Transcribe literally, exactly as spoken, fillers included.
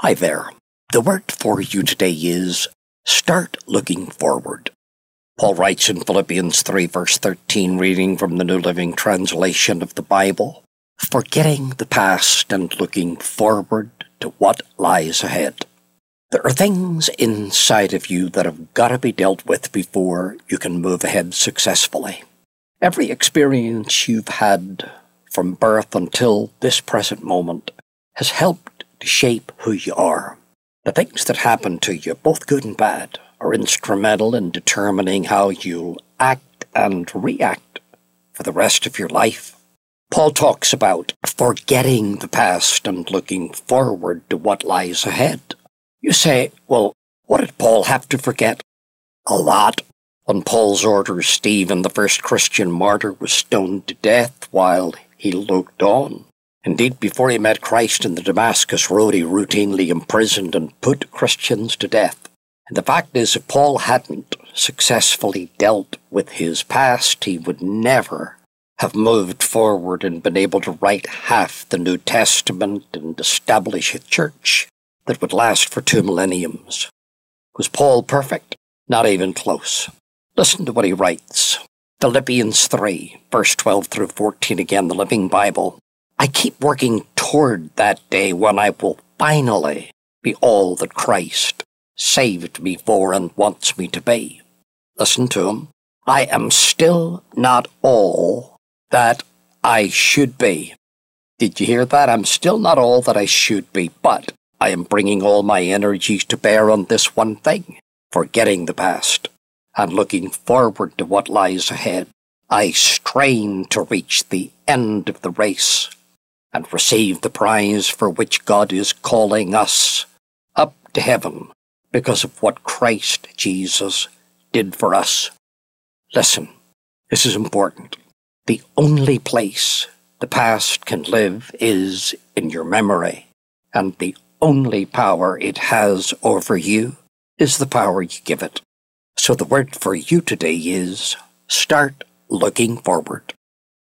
Hi there. The word for you today is start looking forward. Paul writes in Philippians three verse thirteen, reading from the New Living Translation of the Bible, forgetting the past and looking forward to what lies ahead. There are things inside of you that have got to be dealt with before you can move ahead successfully. Every experience you've had from birth until this present moment has helped to shape who you are. The things that happen to you, both good and bad, are instrumental in determining how you'll act and react for the rest of your life. Paul talks about forgetting the past and looking forward to what lies ahead. You say, well, what did Paul have to forget? A lot. On Paul's orders, Stephen, the first Christian martyr, was stoned to death while he looked on. Indeed, before he met Christ in the Damascus road, he routinely imprisoned and put Christians to death. And the fact is, if Paul hadn't successfully dealt with his past, he would never have moved forward and been able to write half the New Testament and establish a church that would last for two millenniums. Was Paul perfect? Not even close. Listen to what he writes. Philippians three, verse twelve through fourteen, again, the Living Bible. I keep working toward that day when I will finally be all that Christ saved me for and wants me to be. Listen to him. I am still not all that I should be. Did you hear that? I'm still not all that I should be, but I am bringing all my energies to bear on this one thing, forgetting the past and looking forward to what lies ahead. I strain to reach the end of the race and receive the prize for which God is calling us up to heaven because of what Christ Jesus did for us. Listen, this is important. The only place the past can live is in your memory, and the only power it has over you is the power you give it. So the word for you today is start looking forward.